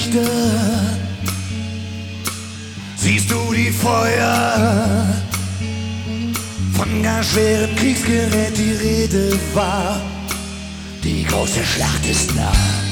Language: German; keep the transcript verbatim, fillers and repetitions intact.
Stirn siehst du die Feuer. Von gar schwerem Kriegsgerät die Rede war. Die große Schlacht ist nah.